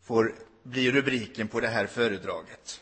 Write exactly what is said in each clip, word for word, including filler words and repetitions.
får bli rubriken på det här föredraget.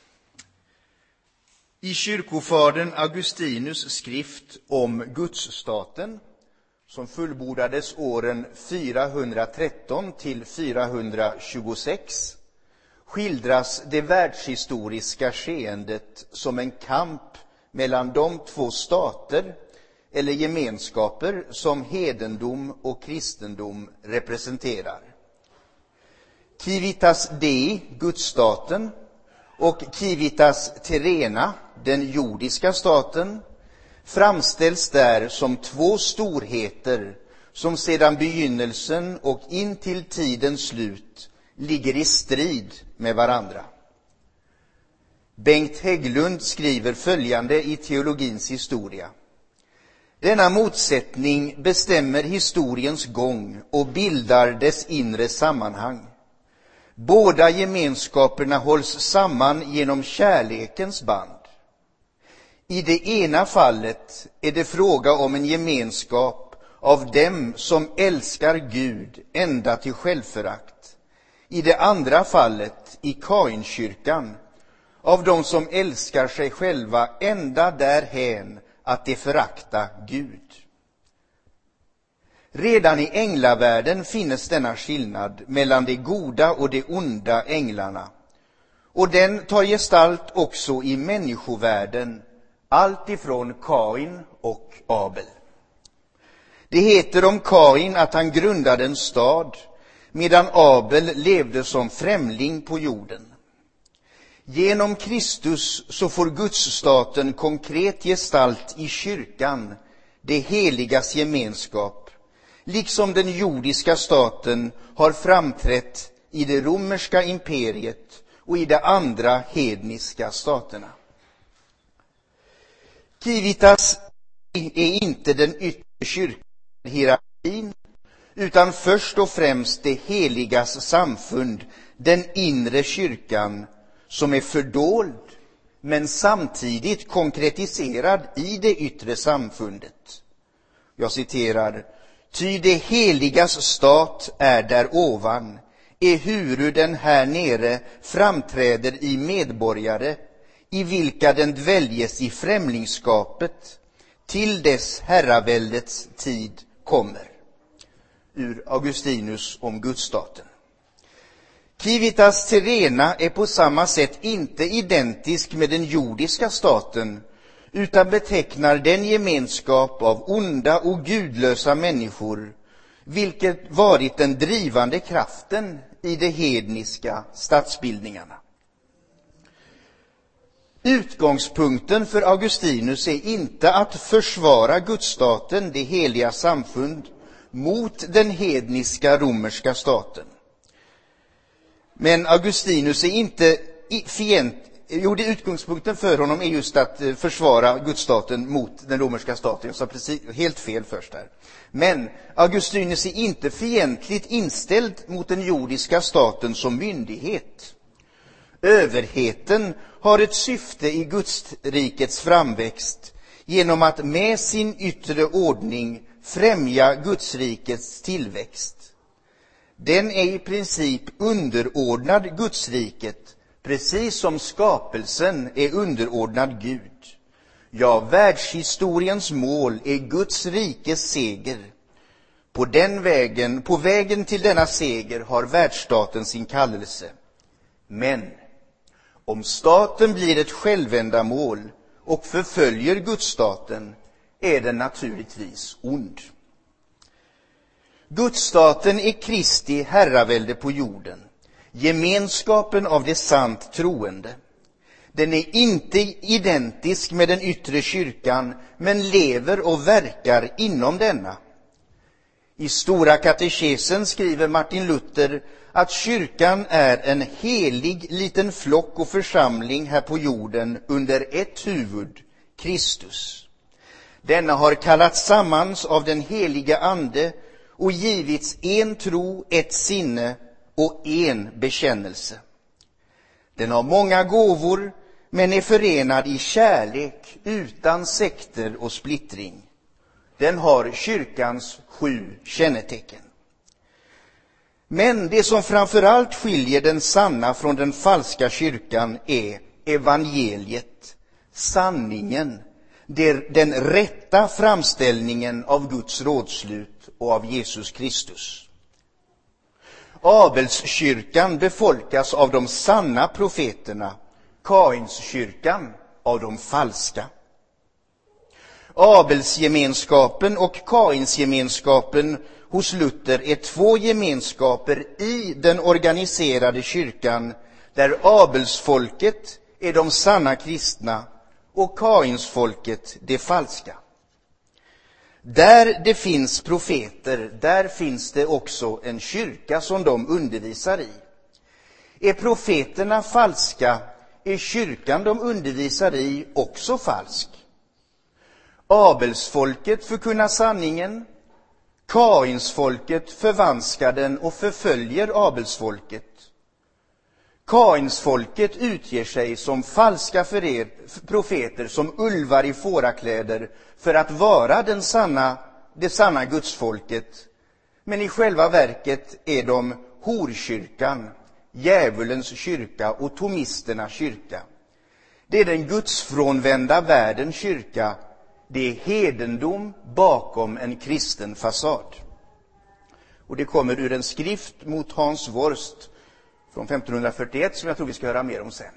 I kyrkofadern Augustinus skrift om gudsstaten, som fullbordades åren fyrahundratretton till fyrahundratjugosex, skildras det världshistoriska skeendet som en kamp mellan de två stater eller gemenskaper som hedendom och kristendom representerar. Civitas Dei, gudsstaten, och Civitas Terrena, den jordiska staten, framställs där som två storheter som sedan begynnelsen och in till tidens slut ligger i strid med varandra. Bengt Hägglund skriver följande i Teologins historia. Denna motsättning bestämmer historiens gång och bildar dess inre sammanhang. Båda gemenskaperna hålls samman genom kärlekens band. I det ena fallet är det fråga om en gemenskap av dem som älskar Gud ända till självförakt. I det andra fallet, i Kainkyrkan, av dem som älskar sig själva ända därhän att de förakta Gud. Redan i änglavärlden finns denna skillnad mellan de goda och de onda änglarna, och den tar gestalt också i människovärlden, allt ifrån Kain och Abel. Det heter om Kain att han grundade en stad, medan Abel levde som främling på jorden. Genom Kristus så får gudsstaten konkret gestalt i kyrkan, det heligas gemenskap, liksom den jordiska staten har framträtt i det romerska imperiet och i de andra hedniska staterna. Civitas är inte den yttre kyrkan hierarkin, utan först och främst det heligas samfund, den inre kyrkan, som är fördold men samtidigt konkretiserad i det yttre samfundet. Jag citerar: Ty det heligas stat är där ovan, ehuru den här nere framträder i medborgare, i vilka den dväljes i främlingskapet, till dess herraväldets tid kommer. Ur Augustinus om gudsstaten. Civitas Terrena är på samma sätt inte identisk med den jordiska staten, utan betecknar den gemenskap av onda och gudlösa människor, vilket varit den drivande kraften i de hedniska statsbildningarna. Utgångspunkten för Augustinus är inte att försvara gudsstaten, det heliga samfund, mot den hedniska romerska staten. Men Augustinus är inte fient, jo, det utgångspunkten för honom är just att försvara gudsstaten mot den romerska staten. Jag sa precis helt fel först där. Men Augustinus är inte fientligt inställd mot den jordiska staten som myndighet. Överheten har ett syfte i Gudsrikets framväxt genom att med sin yttre ordning främja Gudsrikets tillväxt. Den är i princip underordnad Gudsriket, precis som skapelsen är underordnad Gud. Ja, världshistoriens mål är Guds rikes seger. På den vägen, på vägen till denna seger har världsstaten sin kallelse. Men om staten blir ett självändamål och förföljer gudsstaten, är den naturligtvis ond. Gudsstaten är Kristi herravälde på jorden, gemenskapen av det sant troende. Den är inte identisk med den yttre kyrkan, men lever och verkar inom denna. I Stora katekesen skriver Martin Luther att kyrkan är en helig liten flock och församling här på jorden under ett huvud, Kristus. Denna har kallats sammans av den heliga ande och givits en tro, ett sinne och en bekännelse. Den har många gåvor, men är förenad i kärlek utan sekter och splittring. Den har kyrkans sju kännetecken. Men det som framförallt skiljer den sanna från den falska kyrkan är evangeliet, sanningen, den rätta framställningen av Guds rådslut och av Jesus Kristus. Abelskyrkan befolkas av de sanna profeterna, Kainskyrkan av de falska. Abelsgemenskapen och Kainsgemenskapen hos Luther är två gemenskaper i den organiserade kyrkan, där Abelsfolket är de sanna kristna och Kainsfolket det falska. Där det finns profeter, där finns det också en kyrka som de undervisar i. Är profeterna falska, är kyrkan de undervisar i också falsk. Abelsfolket förkunnar sanningen, Kainsfolket förvanskar den och förföljer Abelsfolket. Kainsfolket utger sig som falska förer, profeter, som ulvar i fårakläder, för att vara den sanna, det sanna gudsfolket. Men i själva verket är de horkyrkan, djävulens kyrka och tomisternas kyrka. Det är den gudsfrånvända världens kyrka. Det är hedendom bakom en kristen fasad. Och det kommer ur en skrift mot Hans Worst från femtonhundrafyrtioett som jag tror vi ska höra mer om sen.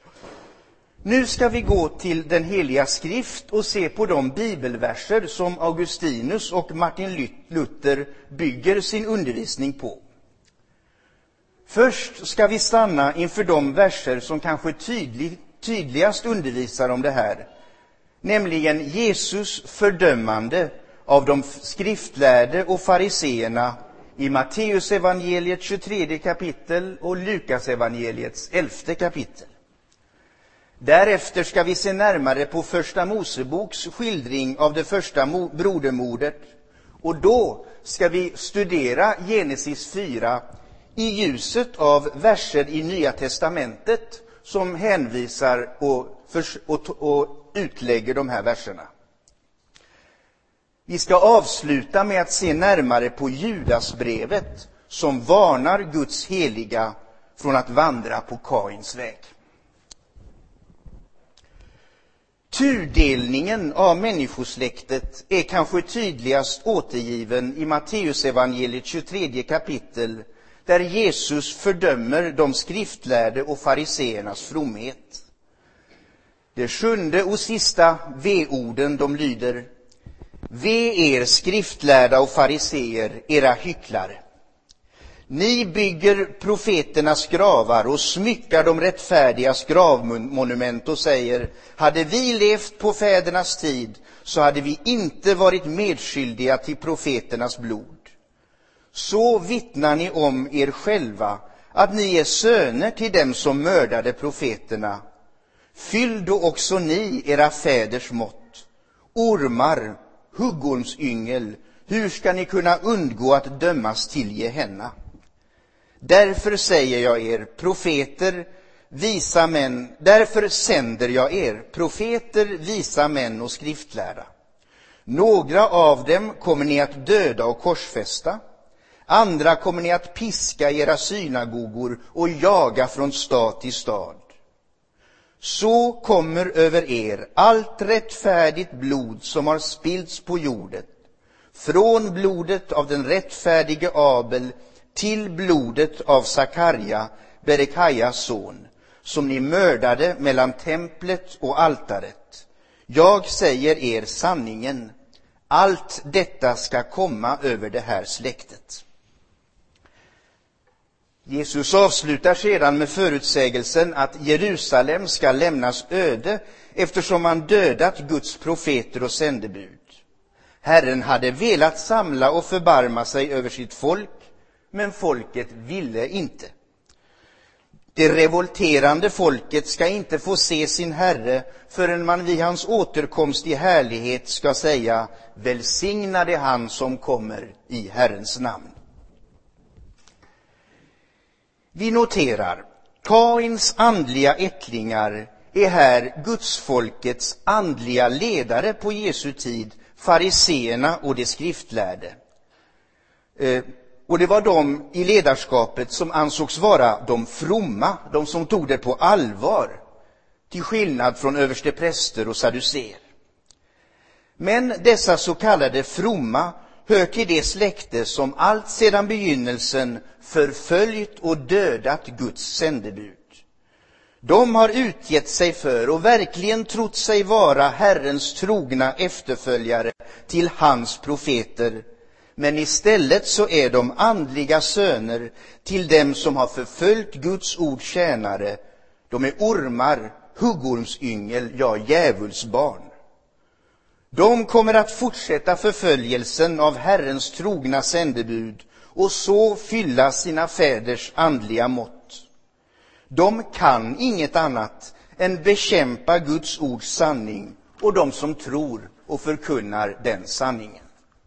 Nu ska vi gå till den heliga skrift och se på de bibelverser som Augustinus och Martin Luther bygger sin undervisning på. Först ska vi stanna inför de verser som kanske tydlig, tydligast undervisar om det här, nämligen Jesus fördömande av de skriftlärde och fariseerna i Matteus evangeliet tjugotredje kapitel och Lukas evangeliets elfte kapitel. Därefter ska vi se närmare på första Moseboks skildring av det första brodermordet, och då ska vi studera Genesis fyra i ljuset av verser i Nya testamentet som hänvisar och, för, och, och utlägger de här verserna. Vi ska avsluta med att se närmare på Judasbrevet som varnar Guds heliga från att vandra på Kains väg. Tudelningen av människosläktet är kanske tydligast återgiven i Matteus evangeliet tjugotredje kapitel, där Jesus fördömer de skriftlärde och fariseernas fromhet. Det sjunde och sista V-orden, de lyder: Ve er skriftlärda och fariseer, era hycklare. Ni bygger profeternas gravar och smyckar de rättfärdigas gravmonument och säger: hade vi levt på fädernas tid så hade vi inte varit medskyldiga till profeternas blod. Så vittnar ni om er själva att ni är söner till dem som mördade profeterna. Fyll då också ni era fäders mått. Ormar, huggormsyngel, hur ska ni kunna undgå att dömas till Gehenna? Därför säger jag er, profeter, visa män, därför sänder jag er, profeter, visa män och skriftlärda. Några av dem kommer ni att döda och korsfästa, andra kommer ni att piska i era synagogor och jaga från stad till stad. Så kommer över er allt rättfärdigt blod som har spillts på jorden, från blodet av den rättfärdige Abel till blodet av Sakarja, Berekaias son, som ni mördade mellan templet och altaret. Jag säger er sanningen, allt detta ska komma över det här släktet. Jesus avslutar sedan med förutsägelsen att Jerusalem ska lämnas öde eftersom man dödat Guds profeter och sändebud. Herren hade velat samla och förbarma sig över sitt folk, men folket ville inte. Det revolterande folket ska inte få se sin Herre förrän man vid hans återkomst i härlighet ska säga: välsignade han som kommer i Herrens namn. Vi noterar, Kains andliga ättlingar är här Gudsfolkets andliga ledare på Jesu tid, fariseerna och de skriftlärde. Och det var de i ledarskapet som ansågs vara de fromma, de som tog det på allvar, till skillnad från överstepräster och saduceer. Men dessa så kallade fromma hör till det släkte som allt sedan begynnelsen förföljt och dödat Guds sändebud. De har utgett sig för och verkligen trott sig vara Herrens trogna efterföljare till hans profeter, men istället så är de andliga söner till dem som har förföljt Guds ord tjänare. De är ormar, huggormsyngel, ja, djävulsbarn. De kommer att fortsätta förföljelsen av Herrens trogna sändebud och så fylla sina fäders andliga mått. De kan inget annat än bekämpa Guds ords sanning och de som tror och förkunnar den sanningen.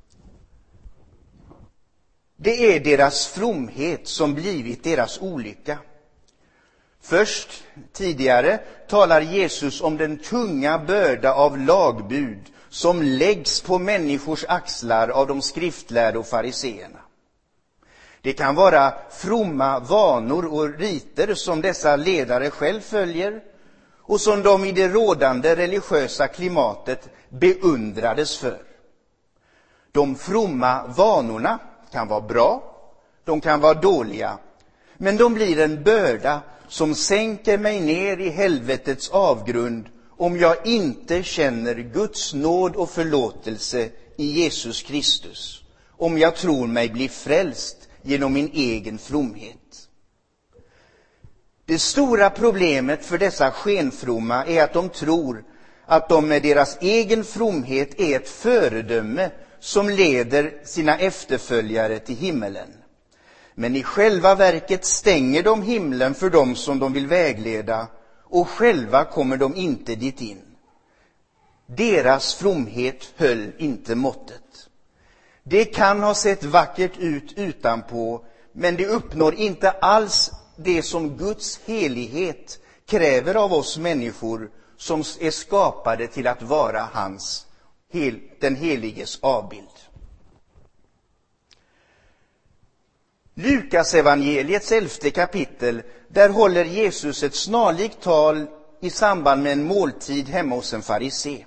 Det är deras fromhet som blivit deras olycka. Först tidigare talar Jesus om den tunga börda av lagbud som läggs på människors axlar av de skriftlärda och fariseerna. Det kan vara fromma vanor och riter som dessa ledare själv följer och som de i det rådande religiösa klimatet beundrades för. De fromma vanorna kan vara bra, de kan vara dåliga, men de blir en börda som sänker mig ner i helvetets avgrund om jag inte känner Guds nåd och förlåtelse i Jesus Kristus, om jag tror mig bli frälst genom min egen fromhet. Det stora problemet för dessa skenfromma är att de tror att de med deras egen fromhet är ett föredöme som leder sina efterföljare till himmelen. Men i själva verket stänger de himlen för dem som de vill vägleda, och själva kommer de inte dit in. Deras fromhet höll inte måttet. Det kan ha sett vackert ut utanpå, men det uppnår inte alls det som Guds helighet kräver av oss människor som är skapade till att vara hans, den heliges avbild. Lukas evangeliets elfte kapitel, där håller Jesus ett snarlikt tal i samband med en måltid hemma hos en farisé.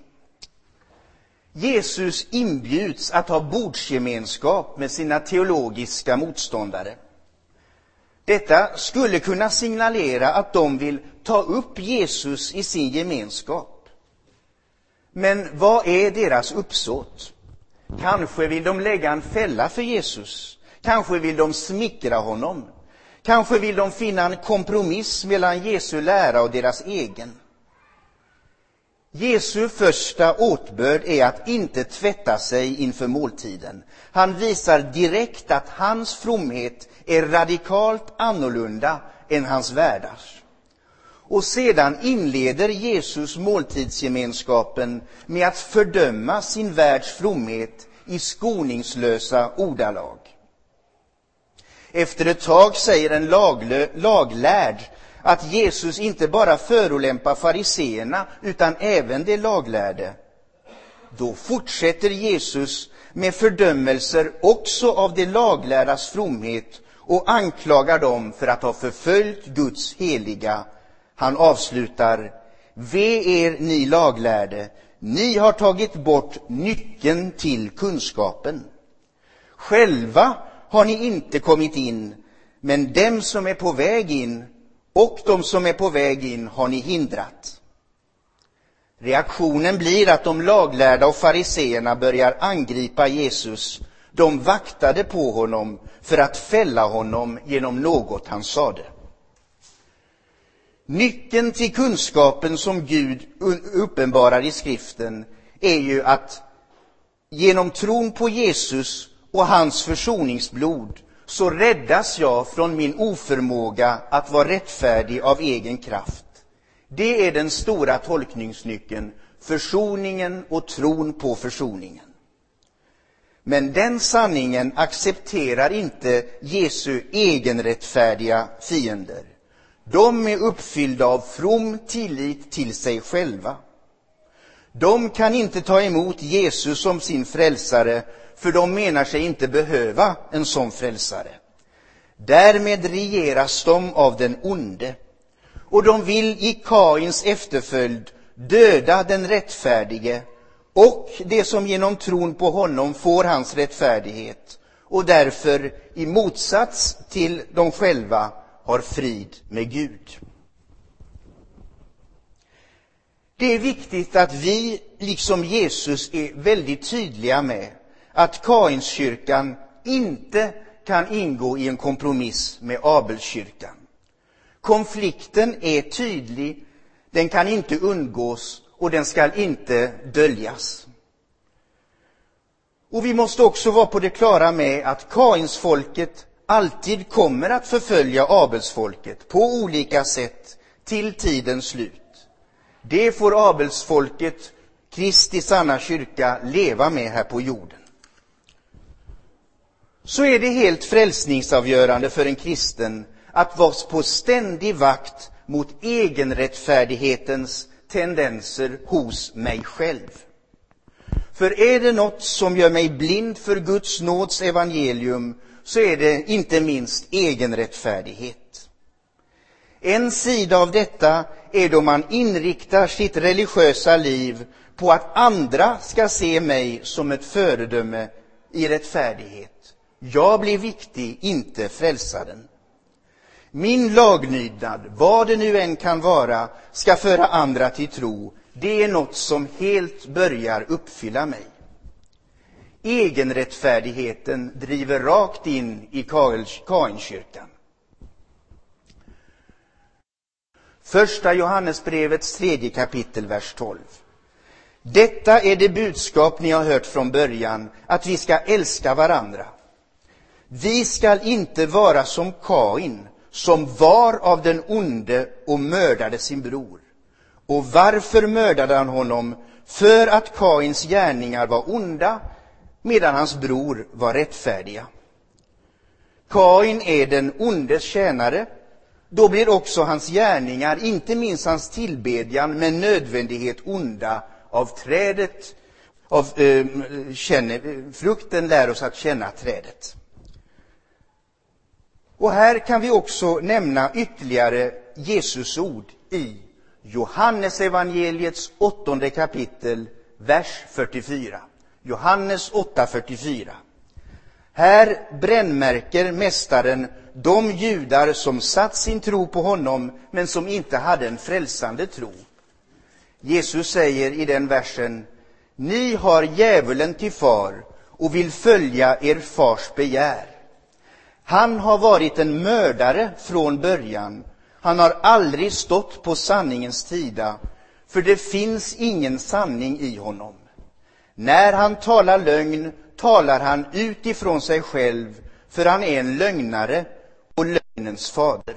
Jesus inbjuds att ha bordsgemenskap med sina teologiska motståndare. Detta skulle kunna signalera att de vill ta upp Jesus i sin gemenskap. Men vad är deras uppsåt? Kanske vill de lägga en fälla för Jesus. Kanske vill de smickra honom. Kanske vill de finna en kompromiss mellan Jesu lära och deras egen. Jesu första åtbörd är att inte tvätta sig inför måltiden. Han visar direkt att hans fromhet är radikalt annorlunda än hans värdars. Och sedan inleder Jesus måltidsgemenskapen med att fördöma sin världs fromhet i skoningslösa ordalag. Efter ett tag säger en laglö, laglärd att Jesus inte bara förolämpar fariseerna utan även de laglärde. Då fortsätter Jesus med fördömelser också av de laglärdas fromhet och anklagar dem för att ha förföljt Guds heliga. Han avslutar: Ve er ni laglärde, ni har tagit bort nyckeln till kunskapen. Själva har ni inte kommit in, men dem som är på väg in och de som är på väg in har ni hindrat. Reaktionen blir att de laglärda och fariseerna börjar angripa Jesus. De vaktade på honom för att fälla honom genom något han sade. Nyckeln till kunskapen som Gud uppenbarar i skriften är ju att genom tron på Jesus och hans försoningsblod så räddas jag från min oförmåga att vara rättfärdig av egen kraft. Det är den stora tolkningsnyckeln, försoningen och tron på försoningen. Men den sanningen accepterar inte Jesu egenrättfärdiga fiender. De är uppfyllda av from tillit till sig själva. De kan inte ta emot Jesus som sin frälsare, för de menar sig inte behöva en sån frälsare. Därmed regeras de av den onde, och de vill i Kains efterföljd döda den rättfärdige och det som genom tron på honom får hans rättfärdighet, och därför i motsats till dem själva har frid med Gud. Det är viktigt att vi, liksom Jesus, är väldigt tydliga med att Kainskyrkan inte kan ingå i en kompromiss med Abelskyrkan. Konflikten är tydlig, den kan inte undgås och den ska inte döljas. Och vi måste också vara på det klara med att Kainsfolket alltid kommer att förfölja Abelsfolket på olika sätt till tidens slut. Det får Abelsfolket, Kristi sanna kyrka, leva med här på jorden. Så är det helt frälsningsavgörande för en kristen att vara på ständig vakt mot egenrättfärdighetens tendenser hos mig själv. För är det något som gör mig blind för Guds nåds evangelium, så är det inte minst egenrättfärdighet. En sida av detta är då man inriktar sitt religiösa liv på att andra ska se mig som ett föredöme i rättfärdighet. Jag blir viktig, inte frälsaren. Min laglydnad, vad det nu än kan vara, ska föra andra till tro. Det är något som helt börjar uppfylla mig. Egenrättfärdigheten driver rakt in i Kainkyrkan. Första Johannesbrevets tredje kapitel, vers tolv. Detta är det budskap ni har hört från början, att vi ska älska varandra. Vi ska inte vara som Kain, som var av den onde och mördade sin bror. Och varför mördade han honom? För att Kains gärningar var onda, medan hans bror var rättfärdiga. Kain är den ondes tjänare. Då blir också hans gärningar, inte minst hans tillbedjan, med nödvändighet onda. Av trädet, av eh, känne, frukten lär oss att känna trädet. Och här kan vi också nämna ytterligare Jesus ord i Johannes evangeliets åttonde kapitel, vers fyrtiofyra. Johannes åtta fyrtiofyra. Här brännmärker mästaren de judar som satt sin tro på honom, men som inte hade en frälsande tro. Jesus säger i den versen: ni har djävulen till far och vill följa er fars begär. Han har varit en mördare från början. Han har aldrig stått på sanningens sida, för det finns ingen sanning i honom. När han talar lögn talar han utifrån sig själv, för han är en lögnare och lögnens fader.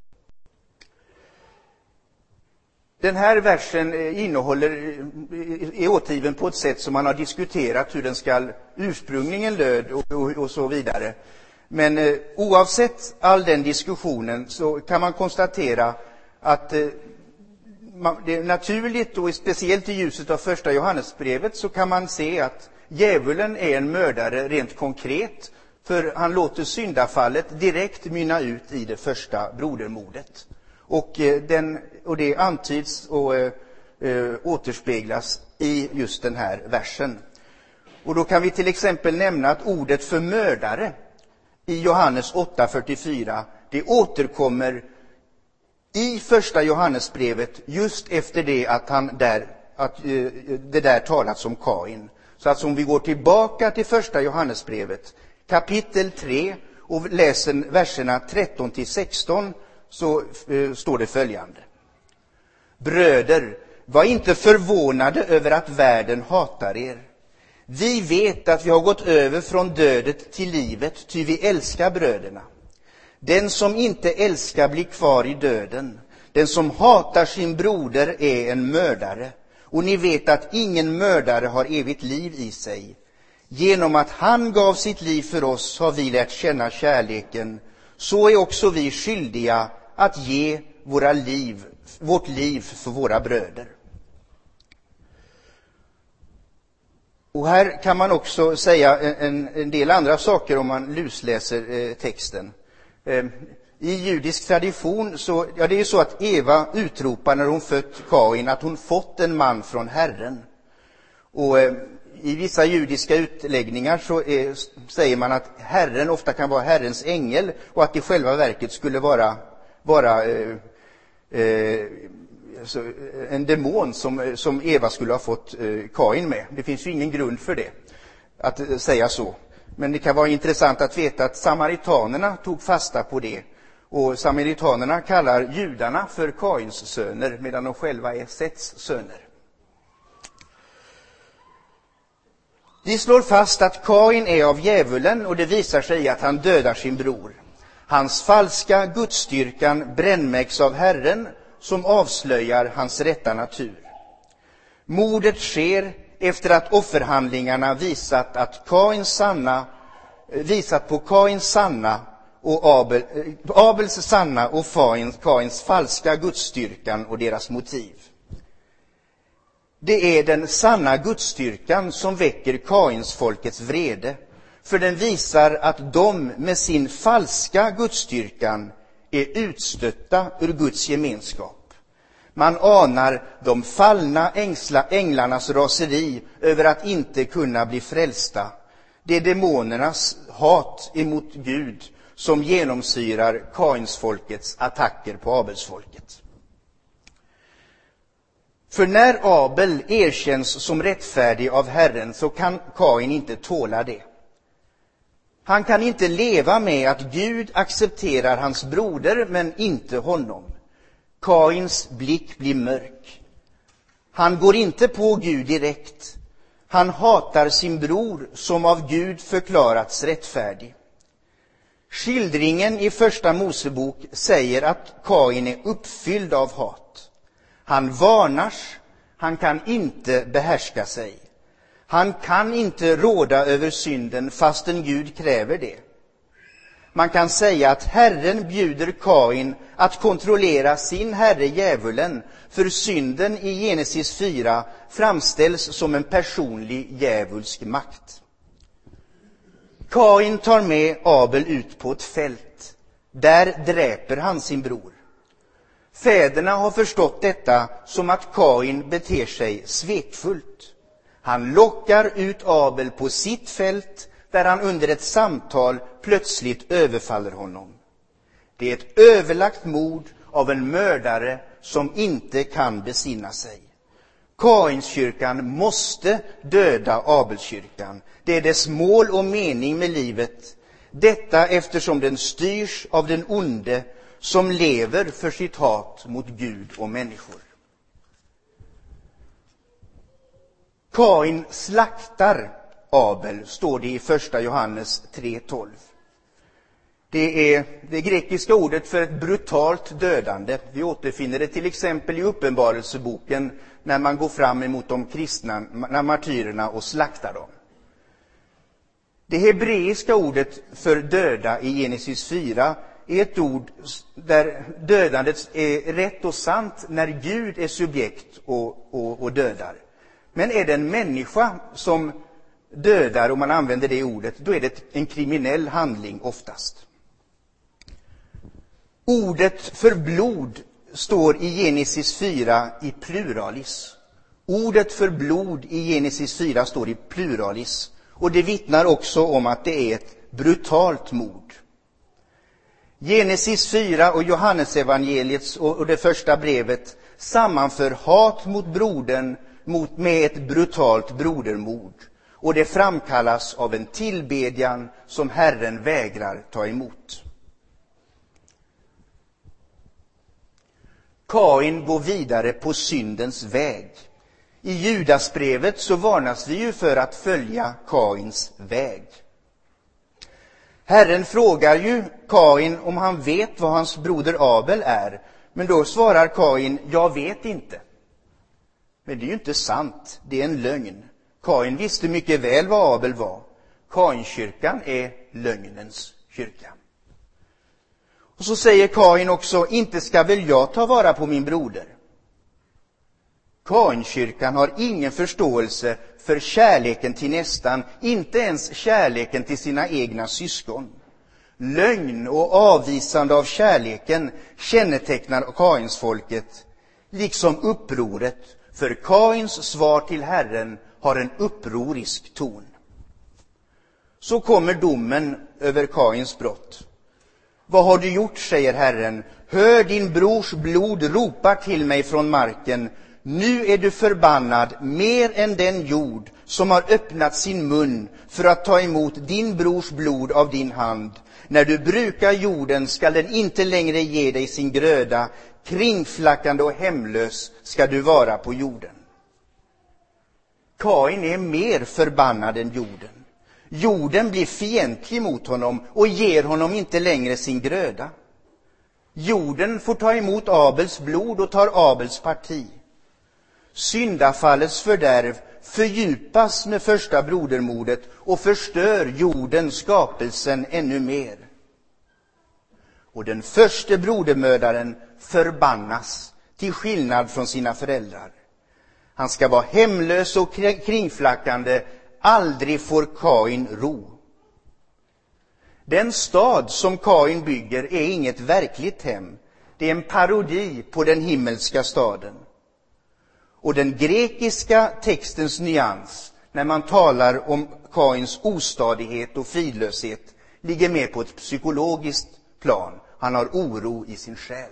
Den här versen innehåller, är återgiven på ett sätt som man har diskuterat hur den ska ursprungligen löd och, och, och så vidare. Men eh, oavsett all den diskussionen så kan man konstatera att eh, man, det är naturligt, och speciellt i ljuset av första Johannesbrevet så kan man se att djävulen är en mördare rent konkret, för han låter syndafallet direkt mynna ut i det första brodermordet. Och, eh, den, och det antyds och eh, eh, återspeglas i just den här versen. Och då kan vi till exempel nämna att ordet för mördare i Johannes åtta fyrtiofyra, det återkommer i första Johannesbrevet just efter det att han där att eh, det där talats om Kain. Så att om vi går tillbaka till första Johannesbrevet kapitel tre och läser verserna tretton till sexton, så eh, står det följande: bröder, var inte förvånade över att världen hatar er. Vi vet att vi har gått över från dödet till livet, ty vi älskar bröderna. Den som inte älskar blir kvar i döden. Den som hatar sin broder är en mördare. Och ni vet att ingen mördare har evigt liv i sig. Genom att han gav sitt liv för oss har vi lärt känna kärleken. Så är också vi skyldiga att ge våra liv, vårt liv för våra bröder. Och här kan man också säga en, en del andra saker om man lusläser eh, texten. Eh, I judisk tradition så, ja det är ju så att Eva utropar när hon fött Kain att hon fått en man från Herren. Och eh, i vissa judiska utläggningar så eh, säger man att Herren ofta kan vara Herrens ängel och att i själva verket skulle vara, vara eh, eh, så, en demon som, som Eva skulle ha fått eh, Kain med. Det finns ju ingen grund för det, att eh, säga så. Men det kan vara intressant att veta att samaritanerna tog fasta på det. Och samaritanerna kallar judarna för Kains söner medan de själva är Sets söner. De slår fast att Kain är av djävulen och det visar sig att han dödar sin bror. Hans falska gudsstyrkan brännmärks av Herren som avslöjar hans rätta natur. Mordet sker efter att offerhandlingarna visat, att Kains sanna, visat på Kains sanna och Abel, Abels sanna och Kains falska gudsstyrkan och deras motiv. Det är den sanna gudsstyrkan som väcker Kains folkets vrede, för den visar att de med sin falska gudsstyrkan är utstötta ur Guds gemenskap. Man anar de fallna ängsla, änglarnas raseri över att inte kunna bli frälsta. Det är demonernas hat emot Gud som genomsyrar Kains folkets attacker på Abels folket. För när Abel erkänns som rättfärdig av Herren så kan Kain inte tåla det. Han kan inte leva med att Gud accepterar hans broder men inte honom. Kains blick blir mörk. Han går inte på Gud direkt. Han hatar sin bror som av Gud förklarats rättfärdig. Skildringen i första Mosebok säger att Kain är uppfylld av hat. Han varnas, han kan inte behärska sig. Han kan inte råda över synden fastän Gud kräver det. Man kan säga att Herren bjuder Kain att kontrollera sin herre djävulen, för synden i Genesis fyra framställs som en personlig djävulsk makt. Kain tar med Abel ut på ett fält. Där dräper han sin bror. Fäderna har förstått detta som att Kain beter sig svekfullt. Han lockar ut Abel på sitt fält där han under ett samtal plötsligt överfaller honom. Det är ett överlagt mord av en mördare som inte kan besinna sig. Kainskyrkan måste döda Abelskyrkan. Det är dess mål och mening med livet. Detta eftersom den styrs av den onde som lever för sitt hat mot Gud och människor. Kain slaktar Abel, står det i första Johannes tre tolv. Det är det grekiska ordet för ett brutalt dödande. Vi återfinner det till exempel i Uppenbarelseboken när man går fram emot de kristna, när martyrerna, och slaktar dem. Det hebreiska ordet för döda i Genesis fyra är ett ord där dödandet är rätt och sant när Gud är subjekt och, och, och dödar. Men är det en människa som dödar, och man använder det ordet, då är det en kriminell handling oftast. Ordet för blod står i Genesis fyra i pluralis. Ordet för blod i Genesis fyra står i pluralis. Och det vittnar också om att det är ett brutalt mord. Genesis fyra och Johannesevangeliets och det första brevet sammanför hat mot brodern mot, med ett brutalt brodermord. Och det framkallas av en tillbedjan som Herren vägrar ta emot. Kain går vidare på syndens väg. I Judasbrevet så varnas vi ju för att följa Kains väg. Herren frågar ju Kain om han vet vad hans broder Abel är. Men då svarar Kain, jag vet inte. Men det är ju inte sant, det är en lögn. Kain visste mycket väl vad Abel var. Kainkyrkan är lögnens kyrka. Och så säger Kain också, inte ska väl jag ta vara på min broder. Kainkyrkan har ingen förståelse för kärleken till nästan, inte ens kärleken till sina egna syskon. Lögn och avvisande av kärleken kännetecknar Kainsfolket, liksom upproret, för Kains svar till Herren har en upprorisk ton. Så kommer domen över Kains brott. Vad har du gjort, säger Herren. Hör, din brors blod ropar till mig från marken. Nu är du förbannad mer än den jord som har öppnat sin mun för att ta emot din brors blod av din hand. När du brukar jorden skall den inte längre ge dig sin gröda. Kringflackande och hemlös ska du vara på jorden. Kain är mer förbannad än jorden. Jorden blir fientlig mot honom och ger honom inte längre sin gröda. Jorden får ta emot Abels blod och tar Abels parti. Syndafallets fördärv fördjupas med första brodermordet och förstör jorden, skapelsen, ännu mer. Och den första brodermördaren förbannas till skillnad från sina föräldrar. Han ska vara hemlös och kringflackande, aldrig får Kain ro. Den stad som Kain bygger är inget verkligt hem. Det är en parodi på den himmelska staden. Och den grekiska textens nyans när man talar om Kains ostadighet och fridlöshet ligger mer på ett psykologiskt plan. Han har oro i sin själ.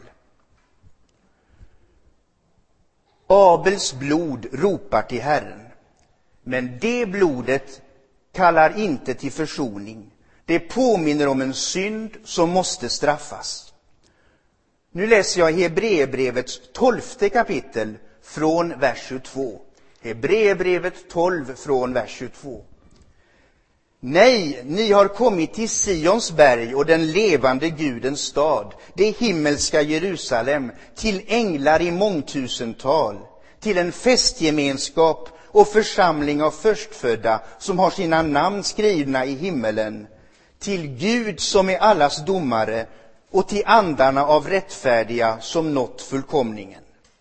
Abels blod ropar till Herren. Men det blodet kallar inte till försoning. Det påminner om en synd som måste straffas. Nu läser jag Hebreerbrevets tolfte kapitel från vers tjugotvå. Hebreerbrevet tolv från vers tjugotvå. Nej, ni har kommit till Sions berg och den levande Gudens stad, det himmelska Jerusalem, till änglar i mångtusental, till en festgemenskap och församling av förstfödda som har sina namn skrivna i himmelen, till Gud som är allas domare och till andarna av rättfärdiga som nått fullkomningen.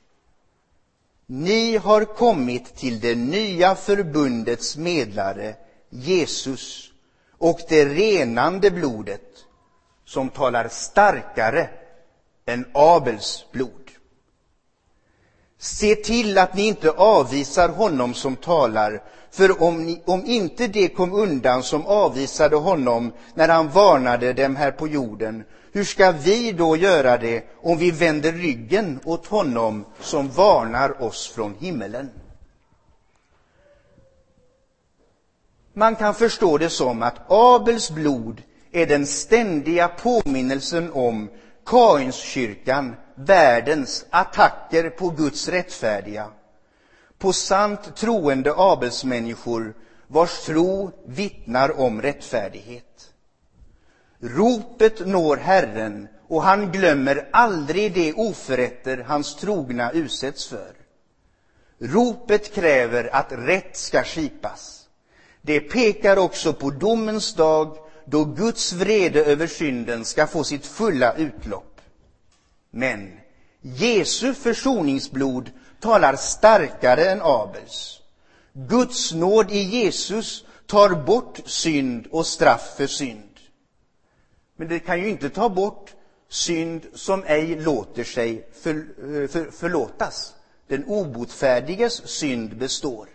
Ni har kommit till det nya förbundets medlare, Jesus, och det renande blodet som talar starkare än Abels blod. Se till att ni inte avvisar honom som talar, för om, ni, om inte det kom undan som avvisade honom när han varnade dem här på jorden, hur ska vi då göra det om vi vänder ryggen åt honom som varnar oss från himmelen? Man kan förstå det som att Abels blod är den ständiga påminnelsen om Kainskyrkan, världens attacker på Guds rättfärdiga, på sant troende Abelsmänniskor vars tro vittnar om rättfärdighet. Ropet når Herren och han glömmer aldrig de oförrätter hans trogna utsätts för. Ropet kräver att rätt ska skipas. Det pekar också på domens dag då Guds vrede över synden ska få sitt fulla utlopp. Men Jesu försoningsblod talar starkare än Abels. Guds nåd i Jesus tar bort synd och straff för synd. Men det kan ju inte ta bort synd som ej låter sig för, för, förlåtas. Den obotfärdiges synd består.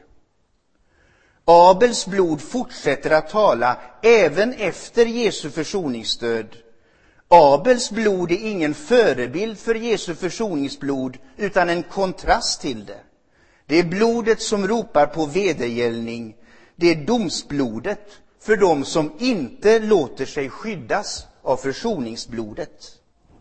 Abels blod fortsätter att tala även efter Jesu försoningsdöd. Abels blod är ingen förebild för Jesu försoningsblod utan en kontrast till det. Det är blodet som ropar på vedergällning. Det är domsblodet för dem som inte låter sig skyddas av försoningsblodet.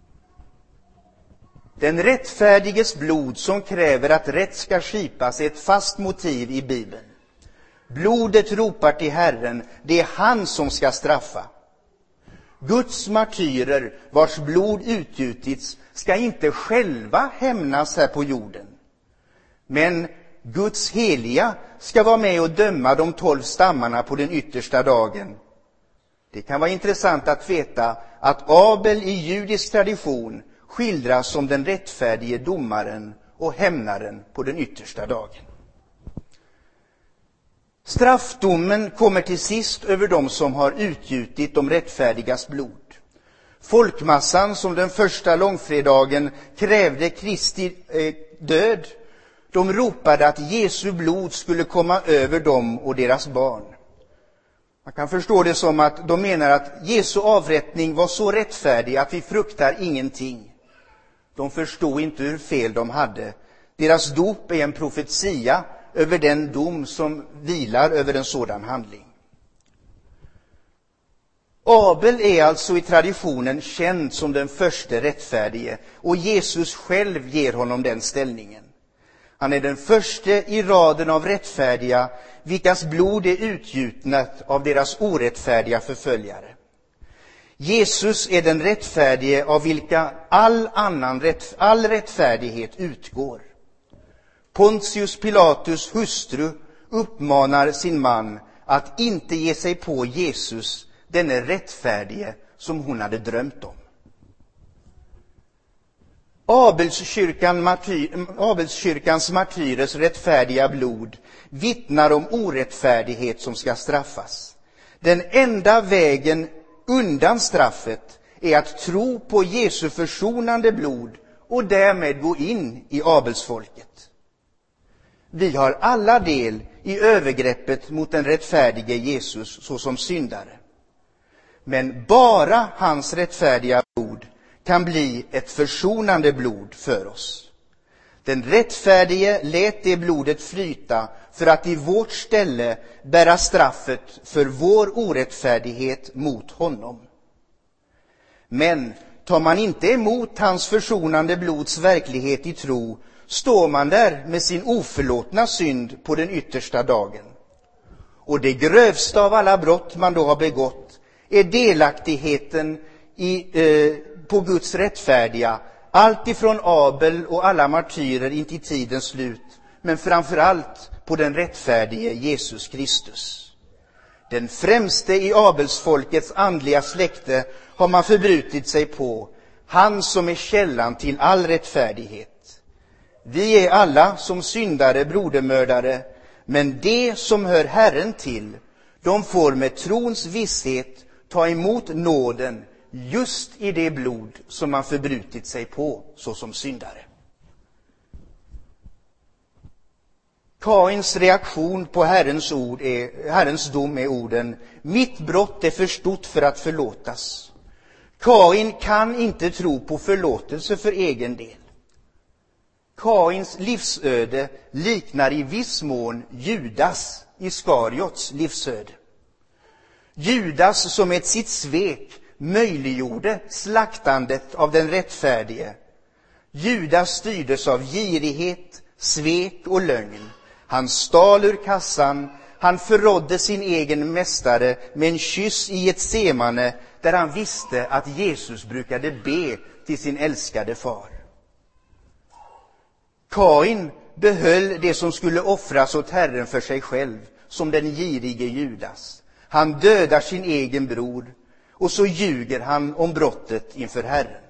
Den rättfärdiges blod som kräver att rätt ska skipas är ett fast motiv i Bibeln. Blodet ropar till Herren, det är han som ska straffa. Guds martyrer, vars blod utgjutits, ska inte själva hämnas här på jorden. Men Guds heliga ska vara med och döma de tolv stammarna på den yttersta dagen. Det kan vara intressant att veta att Abel i judisk tradition skildras som den rättfärdige domaren och hämnaren på den yttersta dagen. Straffdomen kommer till sist över dem som har utgjutit de rättfärdigas blod. Folkmassan som den första långfredagen krävde Kristi eh, död, de ropade att Jesu blod skulle komma över dem och deras barn. Man kan förstå det som att de menar att Jesu avrättning var så rättfärdig att vi fruktar ingenting. De förstod inte hur fel de hade. Deras dop är en profetia över den dom som vilar över en sådan handling. Abel är alltså i traditionen känd som den första rättfärdige, och Jesus själv ger honom den ställningen. Han är den första i raden av rättfärdiga, vilkas blod är utgjutnat av deras orättfärdiga förföljare. Jesus är den rättfärdige av vilka all annan rätt, all rättfärdighet utgår. Pontius Pilatus hustru uppmanar sin man att inte ge sig på Jesus, denne rättfärdige som hon hade drömt om. Abelskyrkan, martyr, Abelskyrkans martyrers rättfärdiga blod vittnar om orättfärdighet som ska straffas. Den enda vägen undan straffet är att tro på Jesu försonande blod och därmed gå in i Abelsfolket. Vi har alla del i övergreppet mot den rättfärdige Jesus såsom syndare. Men bara hans rättfärdiga blod kan bli ett försonande blod för oss. Den rättfärdige lät det blodet flyta för att i vårt ställe bära straffet för vår orättfärdighet mot honom. Men tar man inte emot hans försonande blods verklighet i tro, står man där med sin oförlåtna synd på den yttersta dagen. Och det grövsta av alla brott man då har begått är delaktigheten i, eh, på Guds rättfärdiga, allt ifrån Abel och alla martyrer in till tidens slut, men framförallt på den rättfärdige Jesus Kristus. Den främste i Abelsfolkets andliga släkte har man förbrutit sig på, han som är källan till all rättfärdighet. Vi är alla som syndare brodermördare, men det som hör Herren till, de får med trons visshet ta emot nåden just i det blod som man förbrutit sig på såsom syndare. Kains reaktion på Herrens, ord är, Herrens dom är orden: mitt brott är för stort för att förlåtas. Kain kan inte tro på förlåtelse för egen del. Kains livsöde liknar i viss mån Judas Iskariots livsöde. Judas som med sitt svek möjliggjorde slaktandet av den rättfärdige. Judas styrdes av girighet, svek och lögn. Han stal ur kassan, han förrådde sin egen mästare med en kyss i ett semane där han visste att Jesus brukade be till sin älskade far. Kain behöll det som skulle offras åt Herren för sig själv, som den girige Judas. Han dödar sin egen bror och så ljuger han om brottet inför Herren.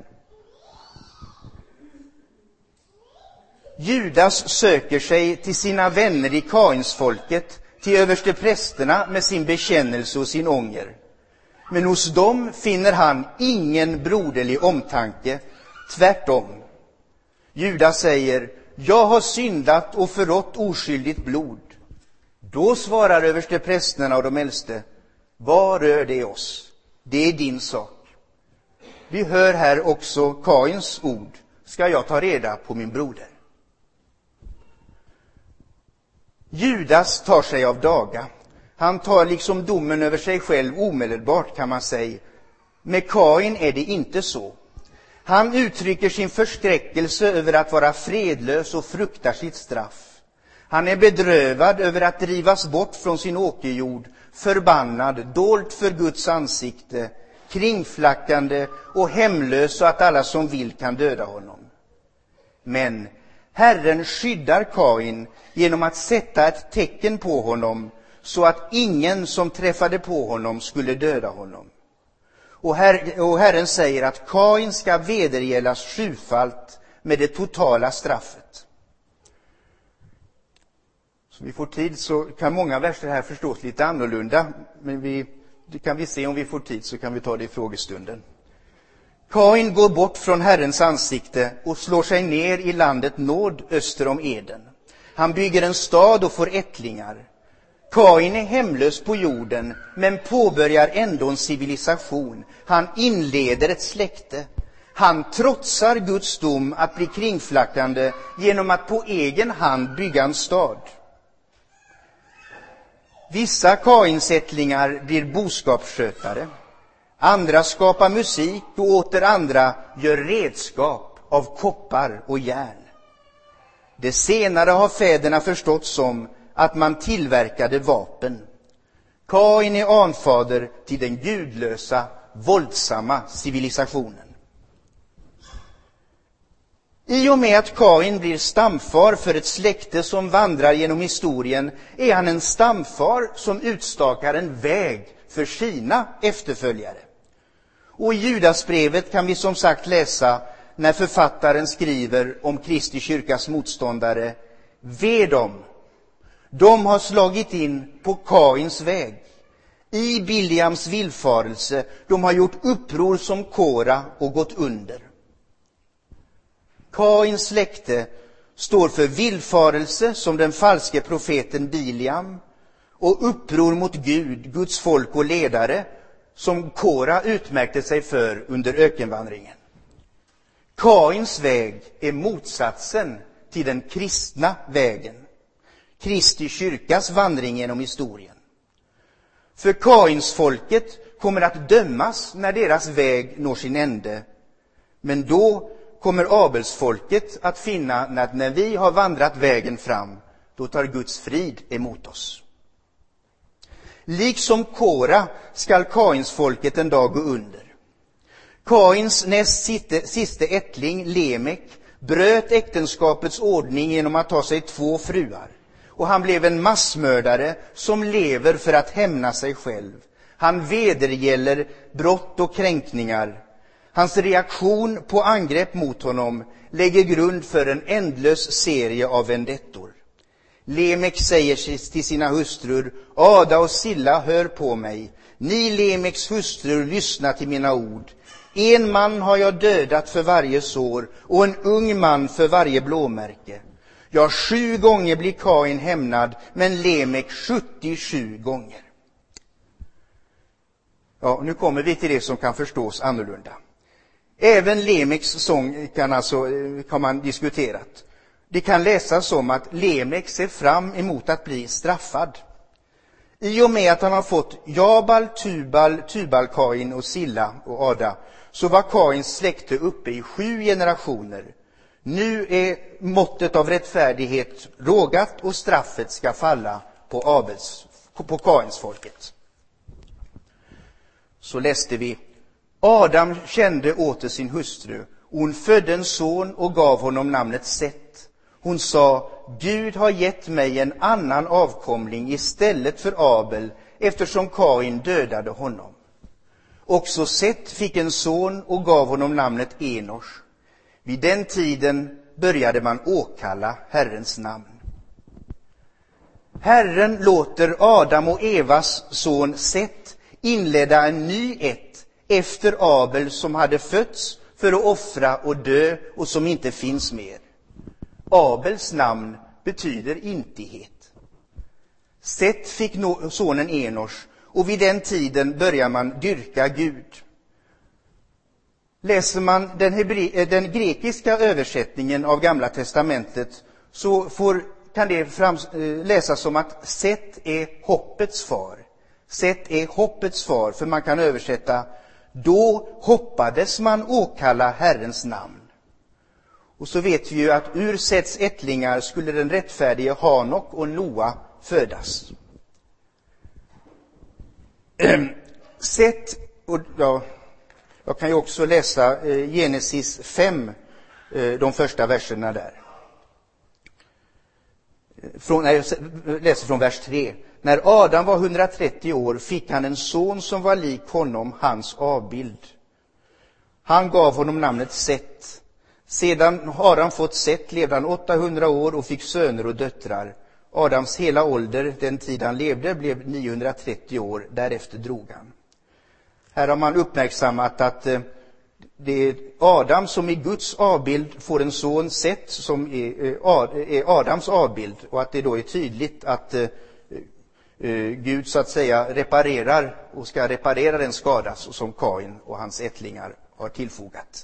Judas söker sig till sina vänner i Kainsfolket, till översteprästerna med sin bekännelse och sin ånger. Men hos dem finner han ingen broderlig omtanke, tvärtom. Judas säger: jag har syndat och förrått oskyldigt blod. Då svarar översteprästerna och de äldste: vad rör det oss? Det är din sak. Vi hör här också Kains ord: ska jag ta reda på min broder? Judas tar sig av daga. Han tar liksom domen över sig själv omedelbart, kan man säga. Med Kain är det inte så. Han uttrycker sin förskräckelse över att vara fredlös och fruktar sitt straff. Han är bedrövad över att drivas bort från sin åkerjord, förbannad, dolt för Guds ansikte, kringflackande och hemlös så att alla som vill kan döda honom. Men Herren skyddar Kain genom att sätta ett tecken på honom så att ingen som träffade på honom skulle döda honom. Och, her- och Herren säger att Kain ska vedergällas sjufalt med det totala straffet. Så vi får tid så kan många verser här förstås lite annorlunda. Men vi, det kan vi se om vi får tid, så kan vi ta det i frågestunden. Kain går bort från Herrens ansikte och slår sig ner i landet Nod öster om Eden. Han bygger en stad och får ättlingar. Kain är hemlös på jorden, men påbörjar ändå en civilisation. Han inleder ett släkte. Han trotsar Guds dom att bli kringflackande genom att på egen hand bygga en stad. Vissa Kainsättlingar blir boskapsskötare. Andra skapar musik och åter andra gör redskap av koppar och järn. Det senare har fäderna förstått som att man tillverkade vapen. Kain är anfader till den gudlösa, våldsamma civilisationen. I och med att Kain blir stamfar för ett släkte som vandrar genom historien är han en stamfar som utstakar en väg för sina efterföljare. Och i Judasbrevet kan vi som sagt läsa när författaren skriver om Kristi kyrkas motståndare: ve dem, de har slagit in på Kains väg. I Biliams villfarelse, de har gjort uppror som Kora och gått under. Kains släkte står för villfarelse som den falske profeten Biliam och uppror mot Gud, Guds folk och ledare som Kora utmärkte sig för under ökenvandringen. Kains väg är motsatsen till den kristna vägen, Kristi kyrkas vandring genom historien. För Kains folket kommer att dömas när deras väg når sin ände, men då kommer Abelsfolket att finna att när vi har vandrat vägen fram, då tar Guds frid emot oss. Liksom Kora skall Kains folket en dag gå under. Kains näst siste, siste ättling, Lemek, bröt äktenskapets ordning genom att ta sig två fruar. Och han blev en massmördare som lever för att hämna sig själv. Han vedergäller brott och kränkningar. Hans reaktion på angrepp mot honom lägger grund för en ändlös serie av vendettor. Lemek säger till sina hustrur: Ada och Silla, hör på mig. Ni Lemeks hustrur, lyssna till mina ord. En man har jag dödat för varje sår och en ung man för varje blåmärke. Ja, sju gånger blir Kain hämnad, men Lemek sjuttiosju gånger. Ja, nu kommer vi till det som kan förstås annorlunda. Även Lemeks sång kan, alltså, kan man diskuterat. Det kan läsas som att Lemek ser fram emot att bli straffad. I och med att han har fått Jabal, Tubal, Tubal-Kain och Silla och Ada, så var Kains släkte uppe i sju generationer. Nu är måttet av rättfärdighet rågat och straffet ska falla på Abels, på Kains folket. Så läste vi: Adam kände åter sin hustru, och hon födde en son och gav honom namnet Set. Hon sa: Gud har gett mig en annan avkomling istället för Abel, eftersom Kain dödade honom. Också Set fick en son och gav honom namnet Enosh. Vid den tiden började man åkalla Herrens namn. Herren låter Adam och Evas son Set inleda en ny ett efter Abel, som hade fötts för att offra och dö och som inte finns mer. Abels namn betyder intighet. Set fick sonen Enosh, och vid den tiden börjar man dyrka Gud. Läser man den, hebre- den grekiska översättningen av Gamla testamentet, så får, kan det fram, läsas som att Set är hoppets far. Set är hoppets far, för man kan översätta: då hoppades man åkalla Herrens namn. Och så vet vi ju att ur Sets ättlingar skulle den rättfärdige Hanok och Noa födas. Set, och ja, jag kan ju också läsa eh, Genesis fem, eh, de första verserna där. Från, nej, jag läser från vers tre. När Adam var hundratrettio år fick han en son som var lik honom, hans avbild. Han gav honom namnet Set. Sedan har han fått Set, levde han åttahundra år och fick söner och döttrar. Adams hela ålder, den tid han levde, blev niohundratrettio år. Därefter drog han. Här har man uppmärksammat att det är Adam som i Guds avbild får en son Set som är Adams avbild, och att det då är tydligt att Gud så att säga reparerar och ska reparera den skada som Kain och hans ättlingar har tillfogat.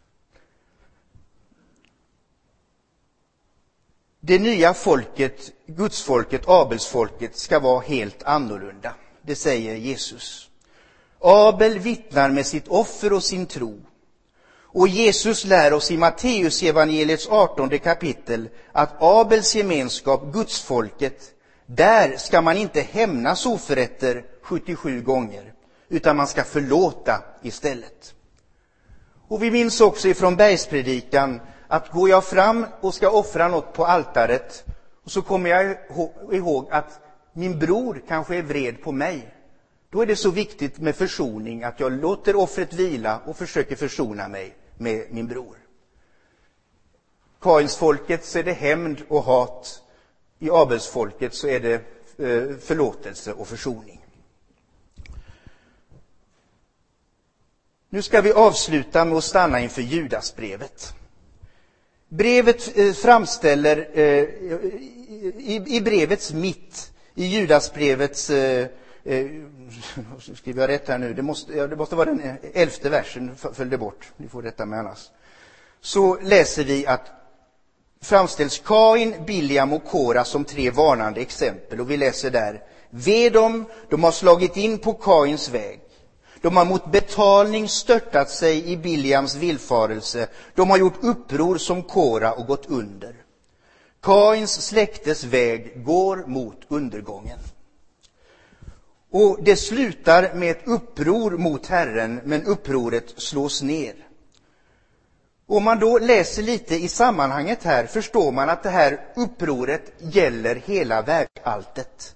Det nya folket, Gudsfolket, Abelsfolket, ska vara helt annorlunda. Det säger Jesus. Abel vittnar med sitt offer och sin tro. Och Jesus lär oss i Matteus evangeliets artonde kapitel att Abels gemenskap, Gudsfolket, där ska man inte hämnas oförrätter sjuttiosju gånger, utan man ska förlåta istället. Och vi minns också ifrån bergspredikan att går jag fram och ska offra något på altaret, och så kommer jag ihåg att min bror kanske är vred på mig, då är det så viktigt med försoning att jag låter offret vila och försöker försona mig med min bror. Kains folket så är det hämnd och hat. I Abels folket så är det förlåtelse och försoning. Nu ska vi avsluta med att stanna inför Judasbrevet. Brevet framställer i brevets mitt, i Judasbrevets, skriver jag rätt här nu, det måste, ja, det måste vara den elfte versen, följde bort, ni får rätta med annars. Så läser vi att framställs Kain, Biliam och Kora som tre varnande exempel, och vi läser där: ve dem, de har slagit in på Kains väg. De har mot betalning störtat sig i Biliams villfarelse. De har gjort uppror som Kora och gått under. Kains släktes väg går mot undergången. Och det slutar med ett uppror mot Herren, men upproret slås ner. Om man då läser lite i sammanhanget här förstår man att det här upproret gäller hela världsalltet.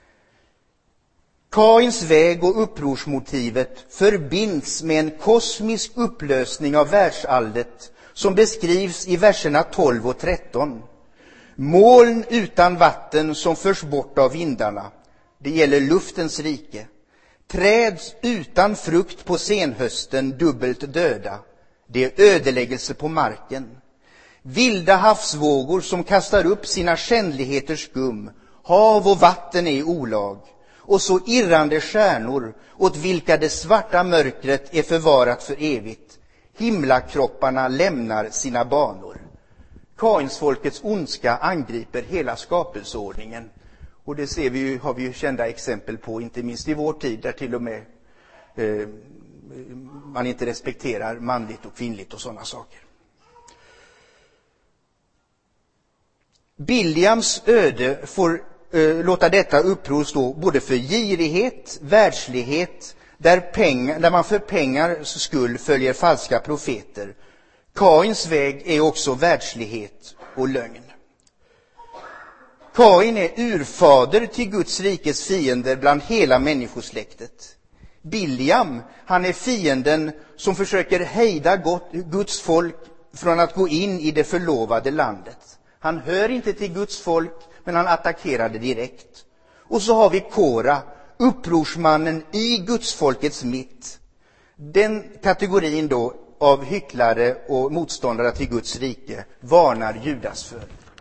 Kains väg och upprorsmotivet förbinds med en kosmisk upplösning av världsalltet som beskrivs i verserna tolv och tretton. Moln utan vatten som förs bort av vindarna. Det gäller luftens rike. Träd utan frukt på senhösten, dubbelt döda. Det är ödeläggelse på marken. Vilda havsvågor som kastar upp sina skändligheters skum. Hav och vatten är i olag. Och så irrande stjärnor åt vilka det svarta mörkret är förvarat för evigt. Himlakropparna lämnar sina banor. Kains folkets ondska angriper hela skapelseordningen. Och det ser vi ju, har vi ju kända exempel på, inte minst i vår tid, där till och med eh, man inte respekterar manligt och kvinnligt och sådana saker. Biliams öde får eh, låta detta uppror stå både för girighet, världslighet, där, pengar, där man för pengars skull följer falska profeter. Kains väg är också världslighet och lögn. Kain är urfader till Guds rikes fiender bland hela människosläktet. Biliam, han är fienden som försöker hejda Guds folk från att gå in i det förlovade landet. Han hör inte till Guds folk, men han attackerar det direkt. Och så har vi Kora, upprorsmannen i Guds folkets mitt. Den kategorin då av hycklare och motståndare till Guds rike varnar Judas för.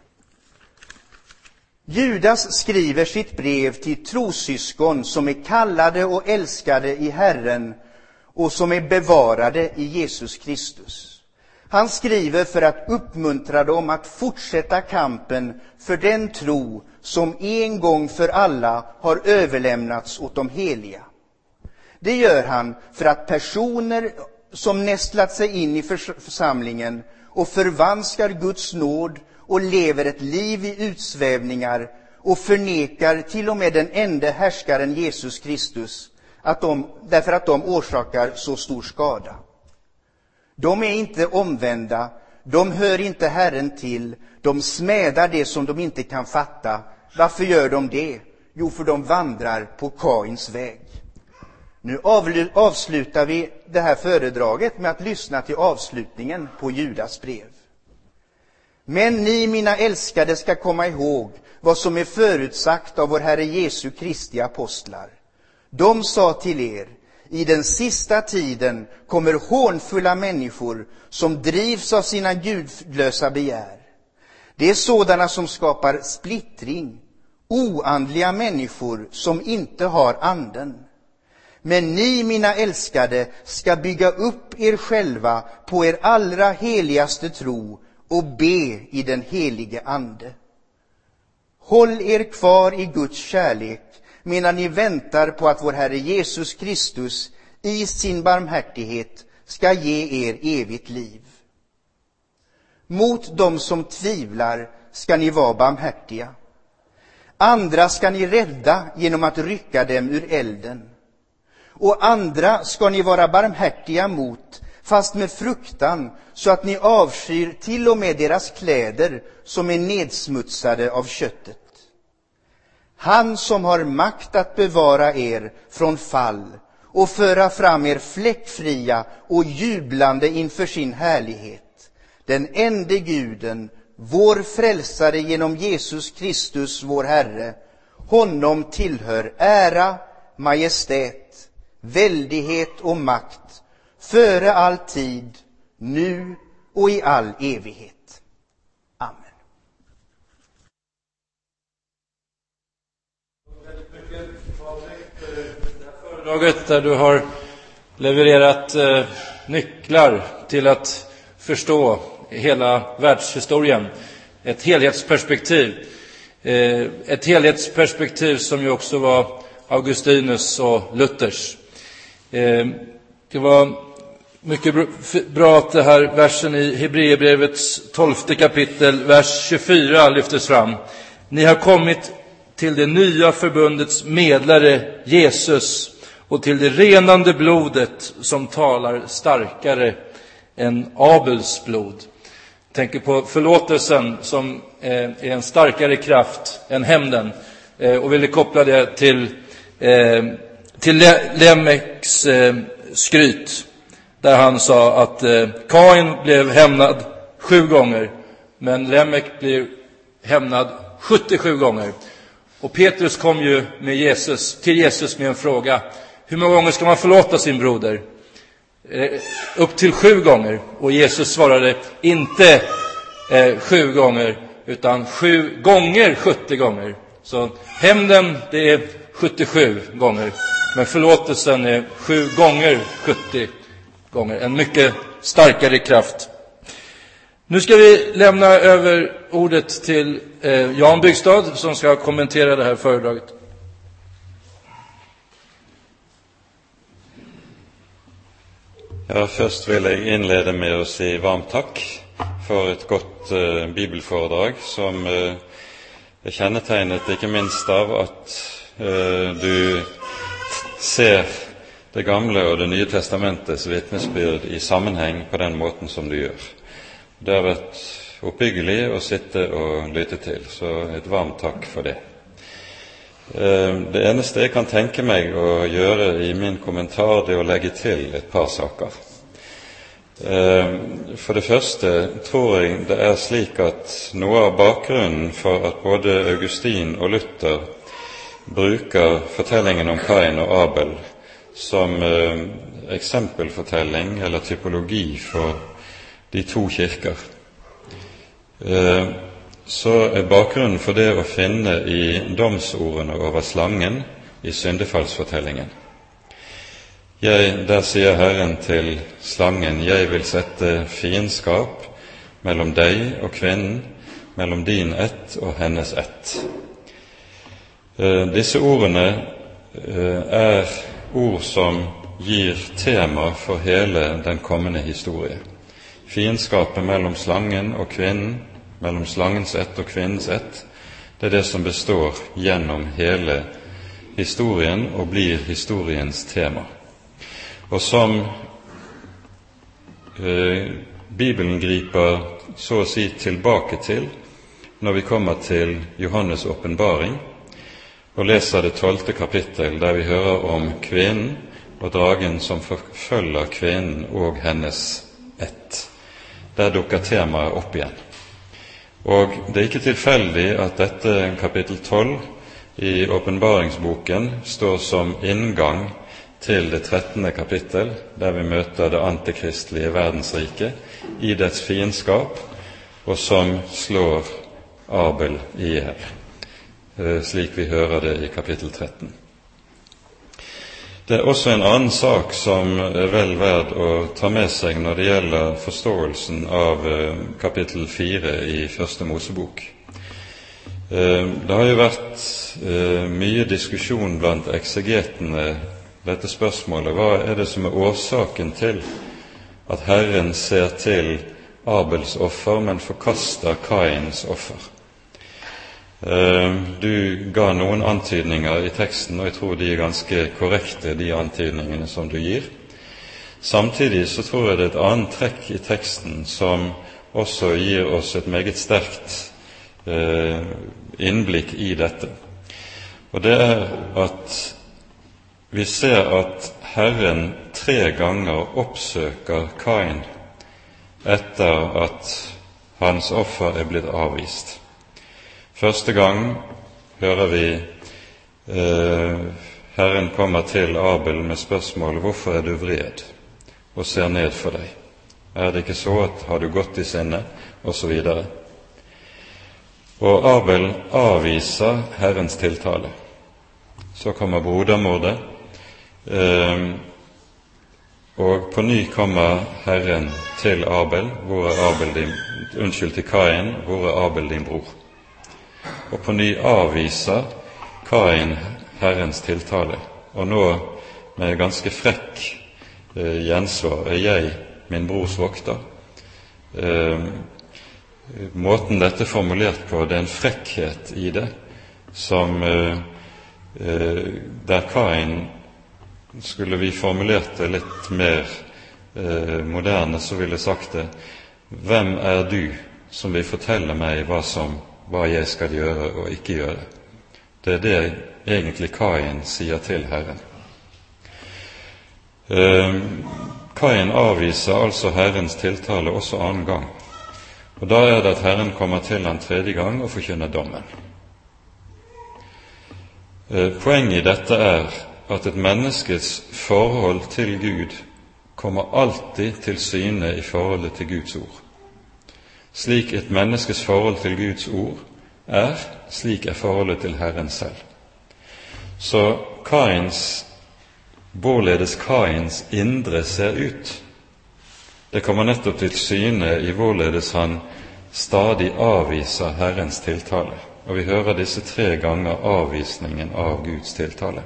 Judas skriver sitt brev till trossyskon som är kallade och älskade i Herren och som är bevarade i Jesus Kristus. Han skriver för att uppmuntra dem att fortsätta kampen för den tro som en gång för alla har överlämnats åt de heliga. Det gör han för att personer som nästlat sig in i församlingen och förvanskar Guds nåd och lever ett liv i utsvävningar och förnekar till och med den enda härskaren Jesus Kristus, att de, därför att de orsakar så stor skada. De är inte omvända, de hör inte Herren till, de smädar det som de inte kan fatta. Varför gör de det? Jo, för de vandrar på Kains väg. Nu avslutar vi det här föredraget med att lyssna till avslutningen på Judas brev. Men ni, mina älskade, ska komma ihåg vad som är förutsagt av vår Herre Jesu Kristi apostlar. De sa till er: i den sista tiden kommer hånfulla människor som drivs av sina gudlösa begär. Det är sådana som skapar splittring, oandliga människor som inte har anden. Men ni, mina älskade, ska bygga upp er själva på er allra heligaste tro och be i den helige ande. Håll er kvar i Guds kärlek medan ni väntar på att vår Herre Jesus Kristus i sin barmhärtighet ska ge er evigt liv. Mot dem som tvivlar ska ni vara barmhärtiga. Andra ska ni rädda genom att rycka dem ur elden. Och andra ska ni vara barmhärtiga mot, fast med fruktan, så att ni avskyr till och med deras kläder som är nedsmutsade av köttet. Han som har makt att bevara er från fall och föra fram er fläckfria och jublande inför sin härlighet, den ende Guden, vår frälsare genom Jesus Kristus, vår Herre, honom tillhör ära, majestät, väldighet och makt, före all tid, nu och i all evighet. Amen. Väldigt mycket, Patrik, för det här föredraget där du har levererat eh, nycklar till att förstå hela världshistorien. Ett helhetsperspektiv. Eh, ett helhetsperspektiv som ju också var Augustinus och Luthers. Eh, det var mycket bra att det här versen i Hebreerbrevets tolfte kapitel, vers tjugofyra, lyftes fram. Ni har kommit till det nya förbundets medlare Jesus och till det renande blodet som talar starkare än Abels blod. Tänker på förlåtelsen som är en starkare kraft än hämnden, och ville koppla det till till Lemeks skryt, där han sa att Kain blev hämnad sju gånger, men Lemek blev hämnad sjuttiosju gånger. Och Petrus kom ju med Jesus, till Jesus med en fråga: hur många gånger ska man förlåta sin broder? Eh, upp till sju gånger. Och Jesus svarade: inte eh, sju gånger, utan sju gånger sjuttio gånger. Så hämnden, det är sjuttiosju gånger, men förlåtelsen är sju gånger sjuttio gånger. En mycket starkare kraft. Nu ska vi lämna över ordet till eh, Jan Byggstad som ska kommentera det här föredraget. Ja, först vill jag inleda med att säga varmt tack för ett gott eh, bibelföredrag som eh, är kännetegnet inte minst av att eh, du ser det gamla och det nya testamentets vittnesbyrd i sammanhang på den måten som du gör. Det har varit uppbyggligt att sitta och lyssna till, så ett varmt tack för det. Det eneste jag kan tänka mig att göra i min kommentar är att lägga till ett par saker. För det första tror jag det är slik att något av bakgrunden för att både Augustin och Luther brukar fortellingen om Kain och Abel som exempelfortelling eller typologi för de två kyrkor, så är bakgrunden för det att finna i domsordene över slangen i syndefallsfortellingen. Jag, där säger Herren till slangen: jag vill sätta fiendskap mellan dig och kvinnen, mellan din ett och hennes ett. Disse ordene är ord som ger tema för hela den kommande historien. Fiendskapet mellan slangen och kvinnen, mellan slangens ett och kvinnens ett, det är det som består genom hela historien och blir historiens tema. Och som eh, Bibeln griper så att säga tillbaka till när vi kommer till Johannes uppenbaring och läser det tolfte kapitel, där vi hör om kvinnen och dragen som förföljer kvinnen och hennes ett. Där dukker temaet upp igen. Og det er ikke tilfeldig at dette kapittel tolv i åpenbaringsboken står som inngang til det trettende kapittel, der vi møter det antikristelige verdensriket i dets fiendskap, og som slår Abel i hjel, slik vi hører det i kapittel tretten. Det er også en annen sak som er vel verd å ta med seg når det gjelder forståelsen av kapittel fire i Første Mosebok. Det har jo vært mye diskusjon blant eksegetene dette spørsmålet: hva er det som er årsaken til at Herren ser til Abels offer, men forkaster Kains offer? Du ga noen antydninger i teksten, og jeg tror de er ganske korrekte, de antydningene som du gir. Samtidig så tror jeg det er et annet trekk i teksten som også gir oss et meget sterkt innblikk i dette. Og det er at vi ser at Herren tre ganger oppsøker Kain etter at hans offer er blitt avvist. Første gang hører vi eh, Herren kommer til Abel med spørsmålet: hvorfor er du vred og ser ned for deg? Er det ikke så at har du gått i sinne? Og så videre. Og Abel avviser Herrens tiltale. Så kommer brodermordet, eh, og på ny kommer Herren til Abel: hvor er Abel din, unnskyld, til Kain, hvor er Abel din bror? Og på ny avviser Kain Herrens tiltale, og nå med ganske frekk eh, gjensvar: er jeg min brors vokter? Eh, måten dette er formulert på, det er en frekkhet i det, som eh, eh, der Kain, skulle vi formulert det litt mer eh, moderne, så ville jeg sagt det: hvem er du som vil fortelle meg hva som hva jeg skal gjøre og ikke gjøre? Det er det egentlig Kain sier til Herren. Eh, Kain avviser altså Herrens tiltale også annen gang, og da er det at Herren kommer til han tredje gang og forkynner dommen. Eh, poenget i dette er at et menneskets forhold til Gud kommer alltid til syne i forholdet til Guds ord. Slik et menneskes forhold til Guds ord er, slik er forholdet til Herren selv. Så Kains, hvorledes Kains indre ser ut, det kommer nettopp til syne i hvorledes han stadig avviser Herrens tiltale. Og vi hører disse tre ganger avvisningen av Guds tiltale.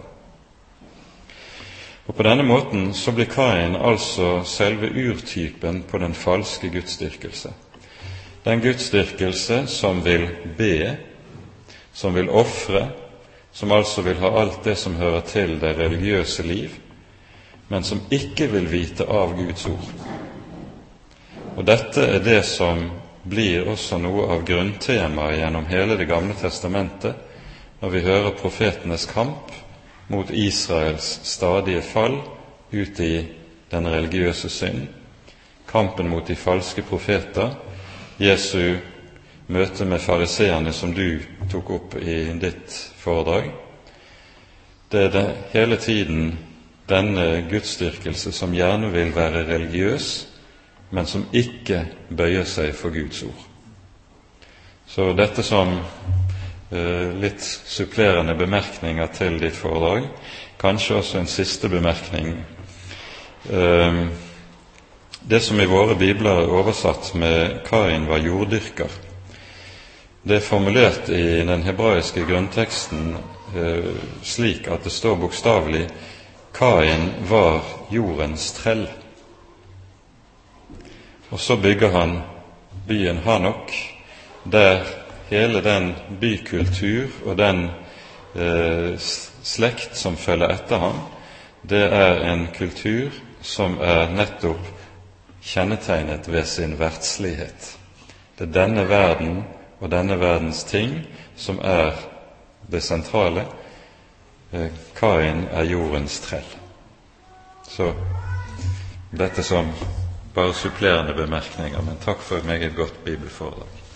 Og på denne måten så blir Kain altså selve urtypen på den falske gudsdyrkelse. Den gudsdyrkelse som vil be, som vil ofre, som altså vil ha alt det som hører til det religiøse liv, men som ikke vil vite av Guds ord. Og dette er det som blir også noe av grunntemaet gjennom hele Det gamle testamentet, når vi hører profetenes kamp mot Israels stadige fall ut i den religiøse synd, kampen mot de falske profeter, Jesu møte med fariseerne som du tok opp i ditt foredrag. Det er det hele tiden denne gudsdyrkelse som gjerne vil være religiøs, men som ikke bøyer seg for Guds ord. Så dette som eh, litt supplerende bemerkninger til ditt foredrag, kanskje også en siste bemerkning. Eh, Det som i våre bibler er oversatt med Kain var jorddyrker, det er formulert i den hebraiske grunnteksten eh, slik at det står bokstavelig: Kain var jordens trell. Og så bygger han byen Hanok, der hele den bykultur og den eh, slekt som følger etter ham, det er en kultur som er nettopp kjennetegnet ved sin verdslighet. Det er denne verden og denne verdens ting som er det sentrale. Kain er jordens trell. Så dette som bare supplerende bemerkninger, men takk for et meget godt bibelforedrag.